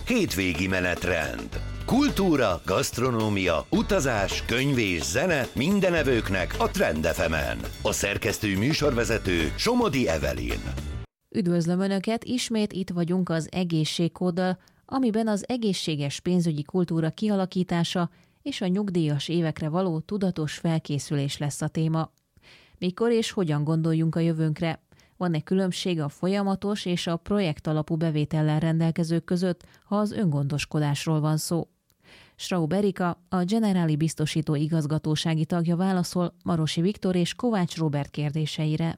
hétvégi menetrend. Kultúra, gasztronómia, utazás, könyv és zene minden evőknek a Trend FM-en. A szerkesztő műsorvezető Somodi Evelyn. Üdvözlöm Önöket, ismét itt vagyunk az Egészségkóddal, amiben az egészséges pénzügyi kultúra kialakítása és a nyugdíjas évekre való tudatos felkészülés lesz a téma. Mikor és hogyan gondoljunk a jövőnkre? Van-e különbség a folyamatos és a projektalapú bevétellel rendelkezők között, ha az öngondoskodásról van szó? Straub Erika, a Generali Biztosító igazgatósági tagja válaszol Marosi Viktor és Kovács Róbert kérdéseire.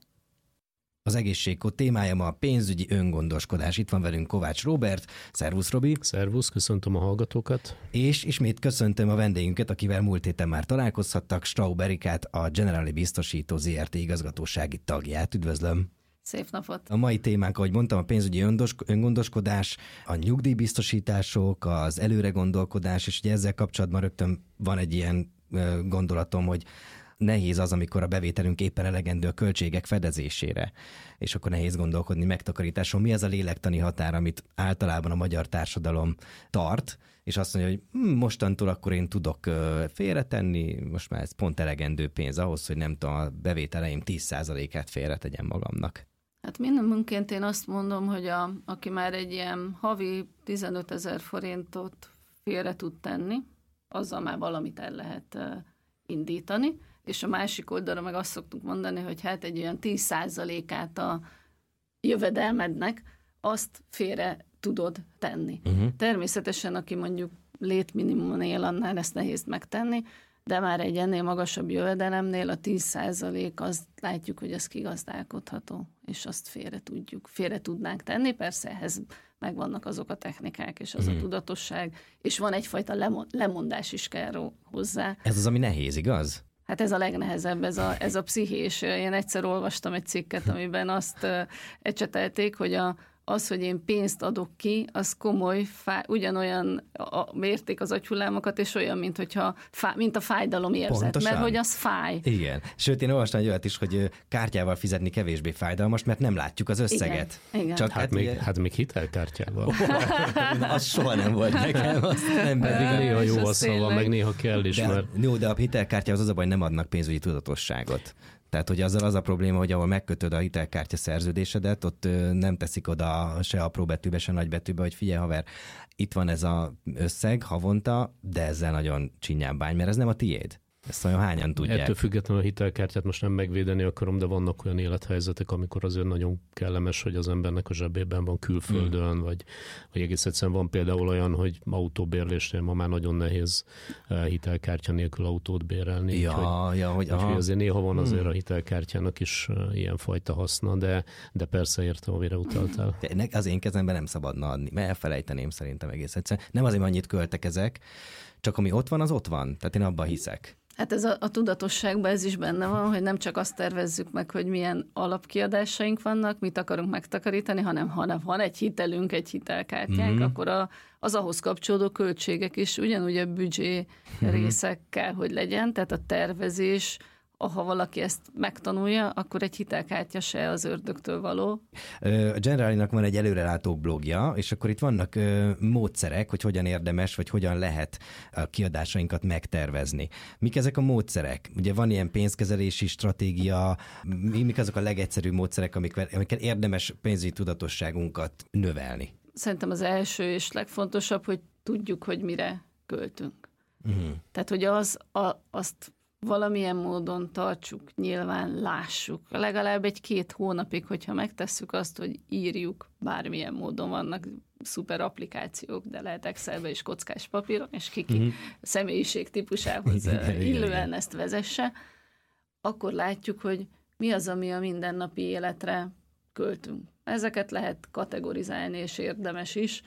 Az egészségkód témája ma a pénzügyi öngondoskodás. Itt van velünk Kovács Róbert. Szervusz, Robi! Szervusz, köszöntöm a hallgatókat! És ismét köszöntöm a vendégünket, akivel múlt héten már találkozhattak, Straub Erikát, a Generali Biztosító ZRT igazgatósági tagját. Üdvözlöm! Szép napot! A mai témánk, ahogy mondtam, a pénzügyi öngondoskodás, a nyugdíjbiztosítások, az előre gondolkodás, és ugye ezzel kapcsolatban rögtön van egy ilyen gondolatom, hogy nehéz az, amikor a bevételünk éppen elegendő a költségek fedezésére, és akkor nehéz gondolkodni megtakarításon. Mi az a lélektani határ, amit általában a magyar társadalom tart, és azt mondja, hogy mostantól akkor én tudok félretenni, most már ez pont elegendő pénz ahhoz, hogy nem tudom, a bevételeim 10%-át félretegyem magamnak. Hát minimumként én azt mondom, hogy aki már egy ilyen havi 15 000 forintot félre tud tenni, azzal már valamit el lehet indítani, és a másik oldalra meg azt szoktuk mondani, hogy hát egy olyan 10%-át a jövedelmednek azt félre tudod tenni. Természetesen, aki mondjuk létminimumon él, annál ezt nehéz megtenni, de már egy ennél magasabb jövedelemnél a 10% azt látjuk, hogy az kigazdálkodható, és azt félre tudnánk tenni. Persze ehhez megvannak azok a technikák, és az a tudatosság, és van egyfajta lemondás is kell hozzá. Ez az, ami nehéz, igaz? Hát ez a legnehezebb, ez a pszichés. Én egyszer olvastam egy cikket, amiben azt ecsetelték, hogy az, hogy én pénzt adok ki, az komoly, ugyanolyan mérték az agyhullámokat, és olyan, mint a fájdalom érzet, Pontosan. mert hogy az fáj. Igen. Sőt, én olvastam egy olyat is, hogy kártyával fizetni kevésbé fájdalmas, mert nem látjuk az összeget. Igen. Csak Hát még hitelkártyával. Az soha nem volt nekem. Pedig néha jó a szava, meg néha kell is. De a hitelkártyához az a baj, nem adnak pénzügyi tudatosságot. Tehát, hogy azzal az a probléma, hogy ahol megkötöd a hitelkártya szerződésedet, ott nem teszik oda se apró betűbe, se nagy betűbe, hogy figyelj haver, itt van ez az összeg havonta, de ezzel nagyon csinyán bány, mert ez nem a tiéd. Ezt nagyon hányan tudják. Ettől függetlenül a hitelkártyát most nem megvédeni akarom, de vannak olyan élethelyzetek, amikor azért nagyon kellemes, hogy az embernek a zsebében van külföldön, vagy egész egyszerűen van például olyan, hogy autóbérlésnél ma már nagyon nehéz hitelkártya nélkül autót bérelni. Úgyhogy azért néha van azért a hitelkártyának is ilyenfajta haszna, de persze értem, amire utaltál. Az én kezemben nem szabadna adni, mert elfelejteném szerintem egész egyszerűen. Nem azért, mert annyit költek ezek, csak ami ott van, az ott van. Tehát én abban hiszek. Hát ez a tudatosságban ez is benne van, hogy nem csak azt tervezzük meg, hogy milyen alapkiadásaink vannak, mit akarunk megtakarítani, hanem van egy hitelünk, egy hitelkártyánk, akkor az ahhoz kapcsolódó költségek is ugyanúgy a büdzsé részek kell, hogy legyen, tehát a tervezés, ha valaki ezt megtanulja, akkor egy hitelkártya se az ördögtől való. A Generalinak van egy előrelátó blogja, és akkor itt vannak módszerek, hogy hogyan érdemes, vagy hogyan lehet a kiadásainkat megtervezni. Mik ezek a módszerek? Ugye van ilyen pénzkezelési stratégia, mik azok a legegyszerűbb módszerek, amikkel érdemes pénzügyi tudatosságunkat növelni? Szerintem az első és legfontosabb, hogy tudjuk, hogy mire költünk. Tehát, hogy azt valamilyen módon tartsuk, nyilván lássuk. Legalább 1-2 hónapig, hogyha megtesszük azt, hogy írjuk, bármilyen módon vannak szuper applikációk, de lehet Excelbe és kockás papíron, és ki személyiség típusához illően ezt vezesse, akkor látjuk, hogy mi az, ami a mindennapi életre költünk. Ezeket lehet kategorizálni, és érdemes is.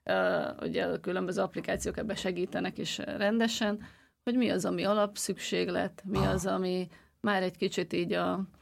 Ugye a különböző applikációk ebben segítenek is rendesen, hogy mi az, ami alapszükséglet, mi az, ami már egy kicsit így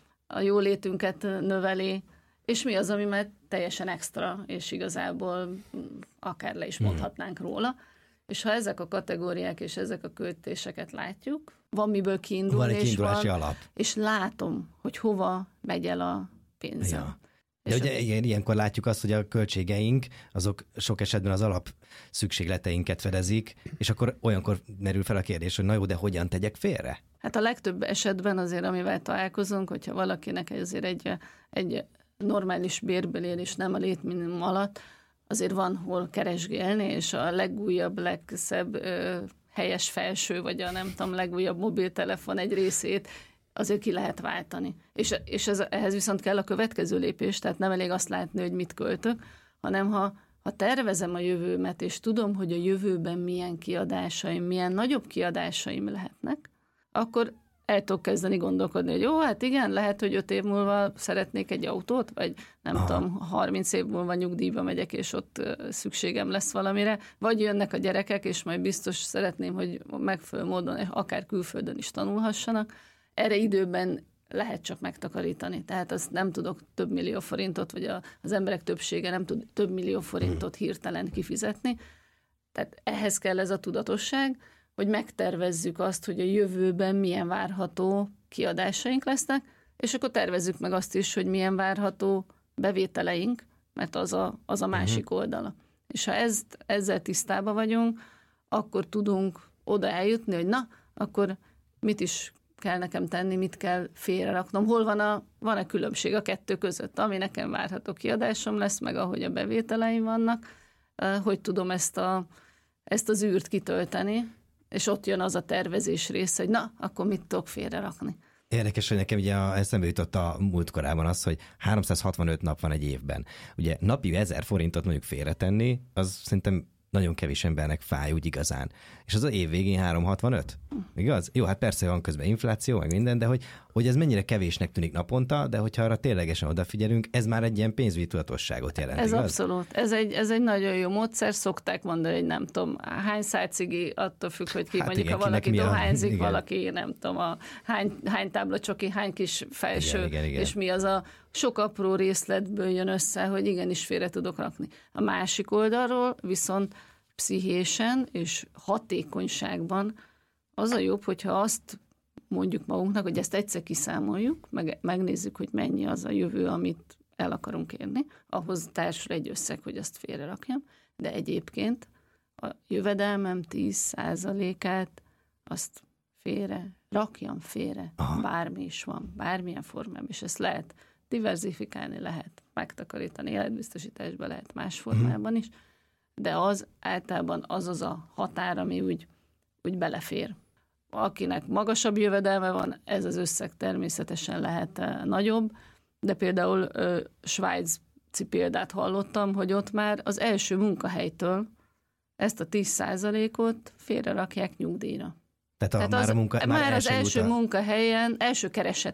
a jólétünket növeli, és mi az, ami már teljesen extra, és igazából akár le is mondhatnánk róla. És ha ezek a kategóriák és ezek a költéseket látjuk, van miből kiindulni, van egy kiindulási alap. És látom, hogy hova megy el a pénzem. Ja. De ugye ilyenkor látjuk azt, hogy a költségeink azok sok esetben az alap szükségleteinket fedezik, és akkor olyankor merül fel a kérdés, hogy na jó, de hogyan tegyek félre? Hát a legtöbb esetben azért, amivel találkozunk, hogyha valakinek azért egy normális bérből él, és nem a létminimum alatt, azért van hol keresgélni, és a legújabb, legszebb helyes felső, vagy a nem tudom, legújabb mobiltelefon egy részét azért ki lehet váltani. És ehhez viszont kell a következő lépés, tehát nem elég azt látni, hogy mit költök, hanem ha tervezem a jövőmet, és tudom, hogy a jövőben milyen kiadásaim, milyen nagyobb kiadásaim lehetnek, akkor el tudok kezdeni gondolkodni, hogy jó, hát igen, lehet, hogy 5 év múlva szeretnék egy autót, vagy nem tudom, 30 év múlva nyugdíjba megyek, és ott szükségem lesz valamire, vagy jönnek a gyerekek, és majd biztos szeretném, hogy megfelelő módon, akár külföldön is tanulhassanak. Erre időben lehet csak megtakarítani. Tehát azt nem tudok több millió forintot, vagy az emberek többsége nem tud több millió forintot hirtelen kifizetni. Tehát ehhez kell ez a tudatosság, hogy megtervezzük azt, hogy a jövőben milyen várható kiadásaink lesznek, és akkor tervezzük meg azt is, hogy milyen várható bevételeink, mert az a másik oldala. És ha ezzel tisztában vagyunk, akkor tudunk oda eljutni, hogy na, akkor mit is kell nekem tenni, mit kell félreraknom, hol van-e különbség a kettő között, ami nekem várható kiadásom lesz, meg ahogy a bevételeim vannak, hogy tudom ezt az űrt kitölteni, és ott jön az a tervezés része, hogy na, akkor mit tudok félrerakni. Érdekes, hogy nekem ugye eszembe jutott a múltkorában az, hogy 365 nap van egy évben. Ugye napi 1000 forintot mondjuk félretenni, az szerintem nagyon kevés embernek fáj úgy igazán. És az év végén 365? Igaz? Jó, hát persze van közben infláció, meg minden, de hogy ez mennyire kevésnek tűnik naponta, de hogyha arra ténylegesen odafigyelünk, ez már egy ilyen pénzügyi tudatosságot jelent. Ez igaz? Abszolút. Ez egy nagyon jó módszer. Szokták mondani, hogy nem tudom, hány szál cigi, attól függ, hogy ki, hát mondjuk, igen, ha valaki dohányzik, valaki nem tudom, hány tábla csoki, hány kis felső, igen. És mi az a sok apró részletből jön össze, hogy igenis félre tudok rakni. A másik oldalról viszont pszichésen és hatékonyságban az a jobb, hogyha azt mondjuk magunknak, hogy ezt egyszer kiszámoljuk, megnézzük, hogy mennyi az a jövő, amit el akarunk érni, ahhoz társul egy összeg, hogy azt félrerakjam, de egyébként a jövedelmem 10%-át azt rakjam félre, bármi is van, bármilyen formában, és ezt lehet diverzifikálni, lehet megtakarítani, életbiztosításban lehet más formában is, de az általában az a határ, ami úgy belefér. Akinek magasabb jövedelme van, ez az összeg természetesen lehet nagyobb, de például svájci példát hallottam, hogy ott már az első munkahelytől ezt a 10%-ot félrerakják nyugdíjra. Tehát már az első munkahelyen, első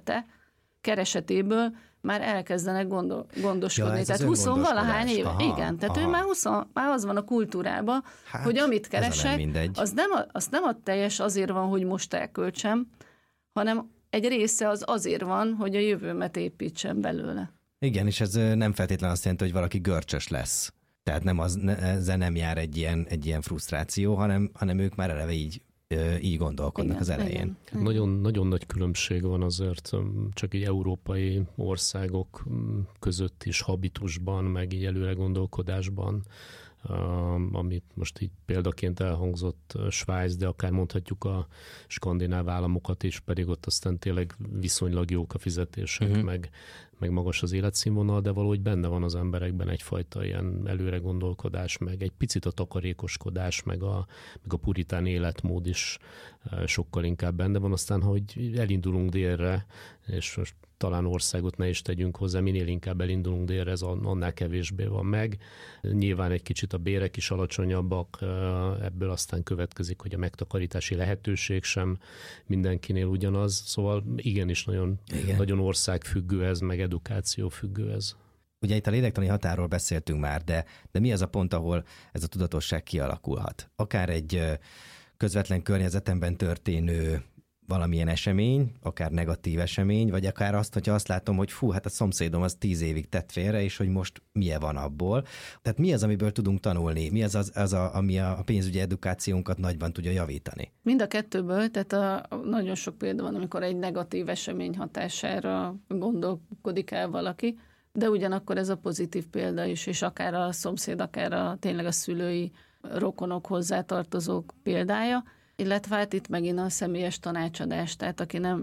keresetéből már elkezdenek gondoskodni. Tehát 20-valahány éve. Igen, tehát ő már az van a kultúrában, hogy amit keresek, az nem a teljes azért van, hogy most elköltsem, hanem egy része az azért van, hogy a jövőmet építsem belőle. Igen, és ez nem feltétlenül azt jelenti, hogy valaki görcsös lesz. Tehát ezzel nem jár egy ilyen frusztráció, hanem ők már eleve így gondolkodnak, igen, az elején. Nagyon nagy különbség van azért csak így európai országok között is habitusban, meg így előre gondolkodásban, amit most így példaként elhangzott Svájc, de akár mondhatjuk a skandináv államokat is, pedig ott aztán tényleg viszonylag jók a fizetések, meg magas az életszínvonal, de valahogy benne van az emberekben egyfajta ilyen előre gondolkodás, meg egy picit a takarékoskodás, meg a puritán életmód is sokkal inkább benne van. Aztán, hogy elindulunk délre, és most talán országot ne is tegyünk hozzá, minél inkább elindulunk délre, ez annál kevésbé van meg. Nyilván egy kicsit a bérek is alacsonyabbak, ebből aztán következik, hogy a megtakarítási lehetőség sem mindenkinél ugyanaz. Szóval igenis nagyon országfüggő ez, meg edukációfüggő ez. Ugye itt a lélektani határról beszéltünk már, de mi az a pont, ahol ez a tudatosság kialakulhat? Akár egy közvetlen környezetemben történő valamilyen esemény, akár negatív esemény, vagy akár azt, hogyha azt látom, hogy hát a szomszédom az 10 évig tett félre, és hogy most milyen van abból. Tehát mi az, amiből tudunk tanulni? Mi az ami a pénzügyi edukációnkat nagyban tudja javítani? Mind a kettőből, tehát nagyon sok példa van, amikor egy negatív esemény hatására gondolkodik el valaki, de ugyanakkor ez a pozitív példa is, és akár a szomszéd, akár tényleg a szülői rokonok, hozzátartozók példája, illetve hát itt megint a személyes tanácsadás, tehát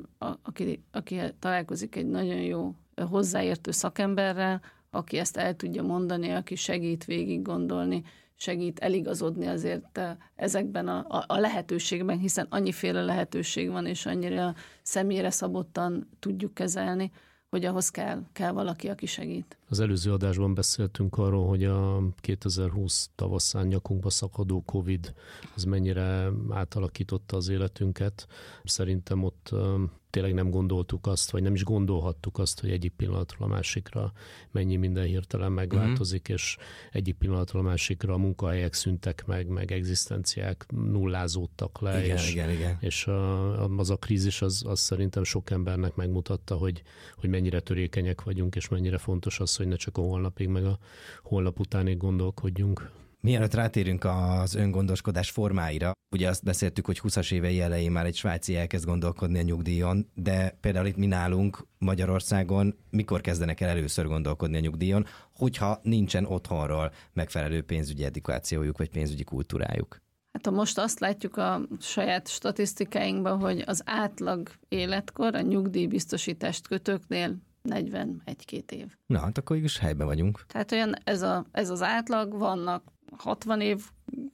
aki találkozik egy nagyon jó hozzáértő szakemberrel, aki ezt el tudja mondani, aki segít végig gondolni, segít eligazodni azért ezekben a lehetőségben, hiszen annyiféle lehetőség van, és annyira személyre szabottan tudjuk kezelni, hogy ahhoz kell valaki, aki segít. Az előző adásban beszéltünk arról, hogy a 2020 tavaszán nyakunkba szakadó Covid az mennyire átalakította az életünket. Szerintem ott tényleg nem gondoltuk azt, vagy nem is gondolhattuk azt, hogy egyik pillanatról a másikra mennyi minden hirtelen megváltozik, és egyik pillanatról a másikra a munkahelyek szűntek meg egzisztenciák nullázódtak le, igen. És az a krízis az szerintem sok embernek megmutatta, hogy mennyire törékenyek vagyunk, és mennyire fontos az, hogy ne csak a holnapig, meg a holnap utánig gondolkodjunk. Mielőtt rátérünk az öngondoskodás formáira, ugye azt beszéltük, hogy 20-as évei elején már egy svájci elkezd gondolkodni a nyugdíjon, de például itt mi nálunk Magyarországon mikor kezdenek el először gondolkodni a nyugdíjon, hogyha nincsen otthonról megfelelő pénzügyi edukációjuk vagy pénzügyi kultúrájuk? Hát most azt látjuk a saját statisztikáinkban, hogy az átlag életkor a nyugdíjbiztosítást kötőknél 41-2 év. Na, hát akkor is helyben vagyunk. Tehát olyan ez az átlag, vannak 60 év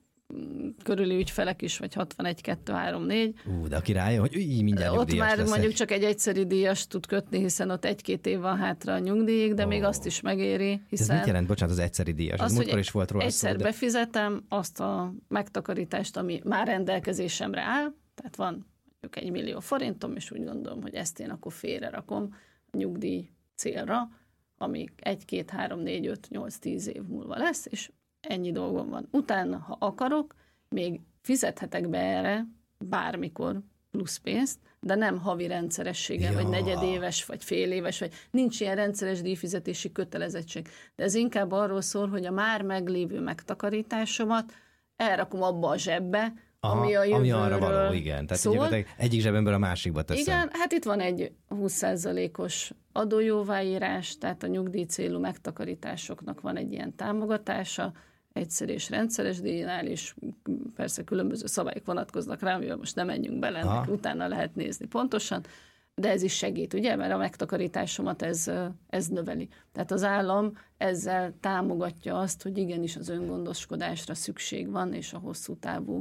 körüli ügyfelek is, vagy 61, 2, 3, 4. De aki rájön, hogy így mindjárt ott nyugdíjas már leszek. mondjuk csak egy egyszeri díjas tud kötni, hiszen ott 1-2 év van hátra a nyugdíjig, de még azt is megéri, hiszen... Ez mit jelent, bocsánat, az egyszeri díjas? Az múltkor is volt róla egyszer szó, de... befizetem azt a megtakarítást, ami már rendelkezésemre áll, tehát van mondjuk 1 millió forintom, és úgy gondolom, hogy ezt én akkor félre rakom a nyugdíj célra, ami 1, 2, 3, 4, 5, 8, 10 év múlva lesz, és ennyi dolgom van. Utána, ha akarok, még fizethetek be erre bármikor plusz pénzt, de nem havi rendszerességgel, vagy negyedéves, vagy féléves, vagy nincs ilyen rendszeres díjfizetési kötelezettség. De ez inkább arról szól, hogy a már meglévő megtakarításomat elrakom abba a zsebbe, ami a jövőről ami arra való, igen. Tehát szól. egyik zsebemből a másikba teszem. Igen, hát itt van egy 20%-os adójóváírás, tehát a nyugdíj célú megtakarításoknak van egy ilyen támogatása, egyszerű és rendszeres díjnál, és persze különböző szabályok vonatkoznak rá, amivel most nem menjünk bele, utána lehet nézni pontosan, de ez is segít, ugye, mert a megtakarításomat ez növeli. Tehát az állam ezzel támogatja azt, hogy igenis az öngondoskodásra szükség van, és a hosszú távú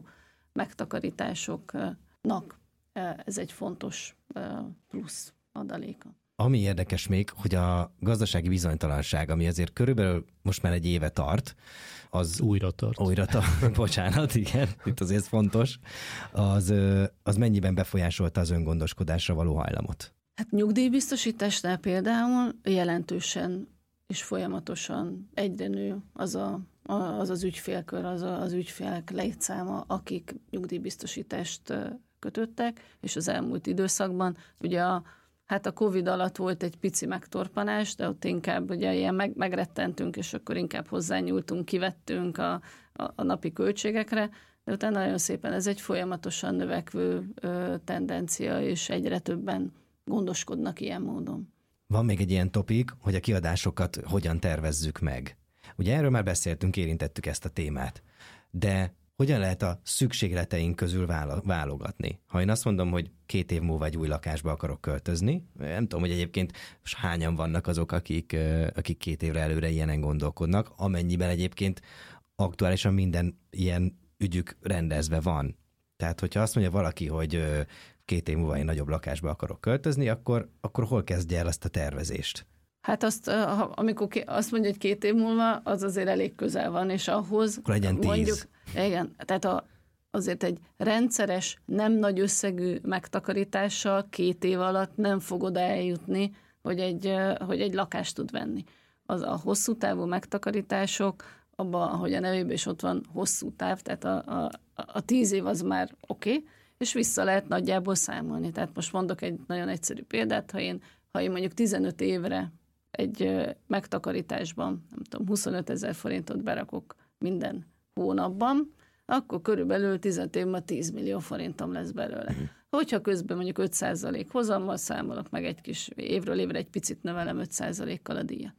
megtakarításoknak ez egy fontos plusz adaléka. Ami érdekes még, hogy a gazdasági bizonytalanság, ami azért körülbelül most már egy éve tart, az újra tart, bocsánat, igen, itt azért fontos, az mennyiben befolyásolta az öngondoskodásra való hajlamot? Hát nyugdíjbiztosításnál például jelentősen és folyamatosan egyre nő az ügyfélkör, az ügyfélek létszáma, akik nyugdíjbiztosítást kötöttek, és az elmúlt időszakban ugye a Covid alatt volt egy pici megtorpanás, de ott inkább ugye ilyen megrettentünk, és akkor inkább hozzányúltunk, kivettünk a napi költségekre, de utána nagyon szépen ez egy folyamatosan növekvő tendencia, és egyre többen gondoskodnak ilyen módon. Van még egy ilyen topik, hogy a kiadásokat hogyan tervezzük meg. Ugye erről már beszéltünk, érintettük ezt a témát, de hogyan lehet a szükségleteink közül válogatni? Ha én azt mondom, hogy 2 év múlva egy új lakásba akarok költözni, nem tudom, hogy egyébként hányan vannak azok, akik 2 évre előre ilyenen gondolkodnak, amennyiben egyébként aktuálisan minden ilyen ügyük rendezve van. Tehát, hogyha azt mondja valaki, hogy 2 év múlva én nagyobb lakásba akarok költözni, akkor hol kezdje el azt a tervezést? Hát amikor azt mondja, hogy 2 év múlva, az azért elég közel van, és ahhoz akkor legyen 10. mondjuk, igen, tehát azért egy rendszeres, nem nagy összegű megtakarítással 2 év alatt nem fog oda eljutni, hogy egy lakást tud venni. Az a hosszú távú megtakarítások, abban, ahogy a nevében is ott van, hosszú táv, tehát a 10 év az már oké, és vissza lehet nagyjából számolni. Tehát most mondok egy nagyon egyszerű példát, ha én mondjuk 15 évre egy megtakarításban, nem tudom, 25 000 forintot berakok minden hónapban, akkor körülbelül 15 évben 10 millió forintom lesz belőle. Hogyha közben mondjuk 5% hozammal számolok, meg egy kis évről évre egy picit növelem 5%-kal a díjat.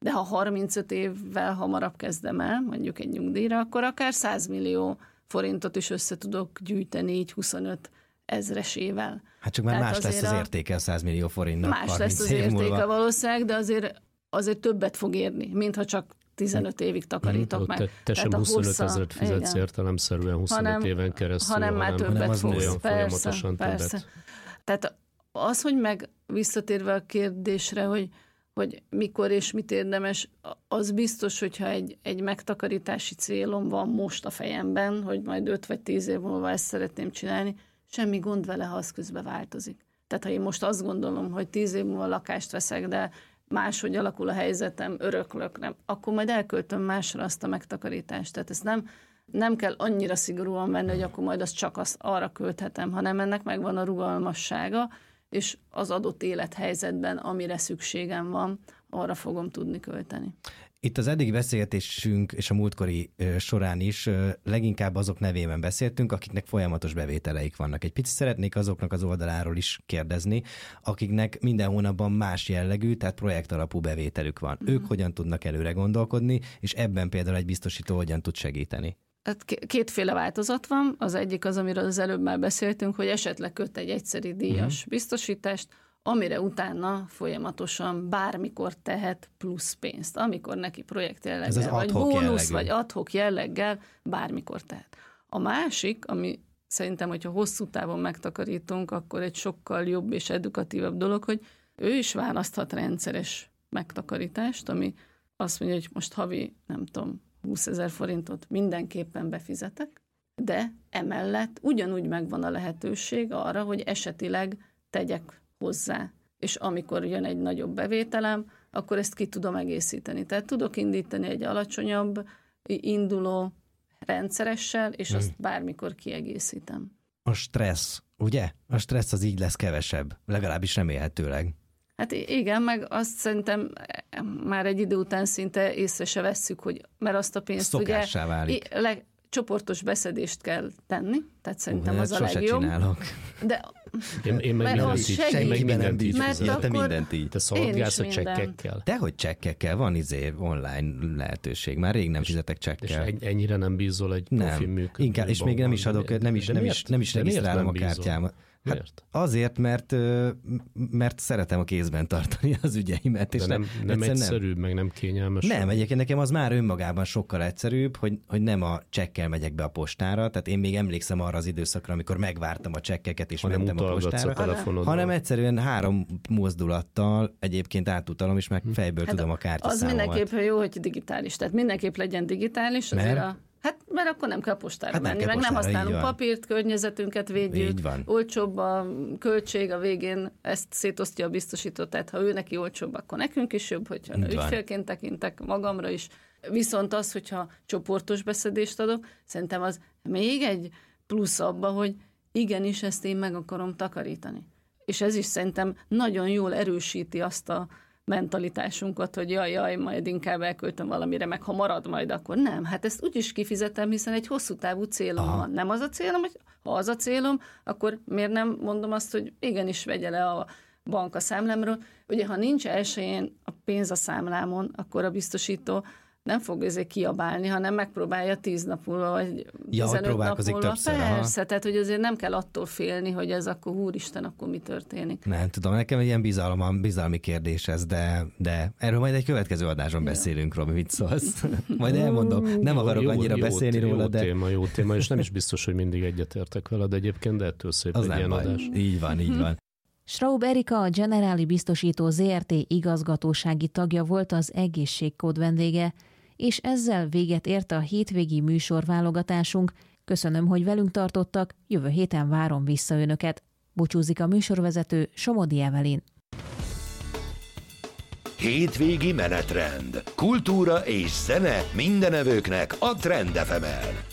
De ha 35 évvel hamarabb kezdem el, mondjuk egy nyugdíjra, akkor akár 100 millió forintot is össze tudok gyűjteni így 25 ezresével. Hát csak már más lesz az értéke a 100 millió forintnak. Más lesz az értéke valószínűleg, de azért többet fog érni, mintha csak 15 évig takarítok meg. Te sem 25 ezeret fizetsz értelemszerűen 25 éven keresztül, hanem már többet fogsz. Folyamatosan többet. Tehát az, hogy meg visszatérve a kérdésre, hogy mikor és mit érdemes, az biztos, hogyha egy megtakarítási célom van most a fejemben, hogy majd 5 vagy 10 év múlva ezt szeretném csinálni, semmi gond vele, ha az közben változik. Tehát ha én most azt gondolom, hogy 10 év múlva lakást veszek, de máshogy alakul a helyzetem, öröklök, nem, akkor majd elköltöm másra azt a megtakarítást. Tehát ezt nem kell annyira szigorúan venni, hogy akkor majd azt csak arra költhetem, hanem ennek megvan a rugalmassága, és az adott élethelyzetben, amire szükségem van, arra fogom tudni költeni. Itt az eddigi beszélgetésünk és a múltkori során is leginkább azok nevében beszéltünk, akiknek folyamatos bevételeik vannak. Egy picit szeretnék azoknak az oldaláról is kérdezni, akiknek minden hónapban más jellegű, tehát projektalapú bevételük van. Ők hogyan tudnak előre gondolkodni, és ebben például egy biztosító hogyan tud segíteni? Hát kétféle változat van. Az egyik az, amiről az előbb már beszéltünk, hogy esetleg köt egy egyszeri díjas biztosítást, amire utána folyamatosan bármikor tehet plusz pénzt. Amikor neki projekt jelleggel, vagy bónusz, vagy ad-hoc jelleggel, bármikor tehet. A másik, ami szerintem, hogyha hosszú távon megtakarítunk, akkor egy sokkal jobb és edukatívabb dolog, hogy ő is választhat rendszeres megtakarítást, ami azt mondja, hogy most havi, nem tudom, 20 000 forintot mindenképpen befizetek, de emellett ugyanúgy megvan a lehetőség arra, hogy esetileg tegyek hozzá. És amikor jön egy nagyobb bevételem, akkor ezt ki tudom egészíteni. Tehát tudok indítani egy alacsonyabb induló rendszeressel, és azt bármikor kiegészítem. A stressz, ugye? A stressz az így lesz kevesebb, legalábbis remélhetőleg. Hát igen, meg azt szerintem már egy idő után szinte észre se vesszük, hogy mert azt a pénzt szokássá válik. Csoportos beszedést kell tenni, tehát szerintem az a legjobb. Sose csinálok. De én meg mindent így mindent így. Te szaladgálsz a csekkekkel. Dehogy csekkekkel, van online lehetőség. Már rég nem fizetek csekkel. És ennyire nem bízol egy profi működő. Inkább, és még nem is adok, nem is regisztrálom a kártyámat. Hát azért, mert szeretem a kézben tartani az ügyeimet. És de nem egyszerűbb, meg nem kényelmes. Nem, egyébként nekem az már önmagában sokkal egyszerűbb, hogy nem a csekkel megyek be a postára, tehát én még emlékszem arra az időszakra, amikor megvártam a csekkeket, és mentem a postára, hanem egyszerűen 3 mozdulattal egyébként átutalom, és meg fejből tudom a kártyaszámomat. Az mindenképp jó, hogy digitális, tehát mindenképp legyen digitális, mert akkor nem kell postára menni, meg nem használunk papírt, környezetünket védjük, olcsóbb a költség, a végén ezt szétosztja a biztosító, tehát ha ő neki olcsóbb, akkor nekünk is jobb, hogyha ügyfélként tekintek magamra is. Viszont az, hogyha csoportos beszedést adok, szerintem az még egy plusz abba, hogy igenis ezt én meg akarom takarítani. És ez is szerintem nagyon jól erősíti azt a mentalitásunkat, hogy jaj, majd inkább elköltöm valamire, meg ha marad majd, akkor nem. Hát ezt úgyis kifizetem, hiszen egy hosszú távú célom van. Nem az a célom, hogy ha az a célom, akkor miért nem mondom azt, hogy igenis vegye le a bank a számlámról. Ugye, ha nincs elsőjén a pénz a számlámon, akkor a biztosító nem fog ezért kiabálni, hanem megpróbálja 10 nap múlva, vagy 15 nap múlva. Többször, persze, tehát hogy azért nem kell attól félni, hogy ez akkor úristen, akkor mi történik. Nem tudom, nekem egy ilyen bizalmi kérdés ez, de erről majd egy következő adásban beszélünk, Robi, mit szólsz? Majd elmondom, nem akarok annyira beszélni róla, de... Jó téma, és nem is biztos, hogy mindig egyetértek veled egyébként, de ettől szép egy ilyen adás. Így van. Schraub Erika, a Generáli Biztosító ZRT igazgatósági tagja volt az Egészségkód vendége, és ezzel véget ért a hétvégi műsorválogatásunk. Köszönöm, hogy velünk tartottak, jövő héten várom vissza önöket. Búcsúzik a műsorvezető, Somodi Evelyn. Hétvégi menetrend. Kultúra és zene mindenevőknek a Trend FM-en.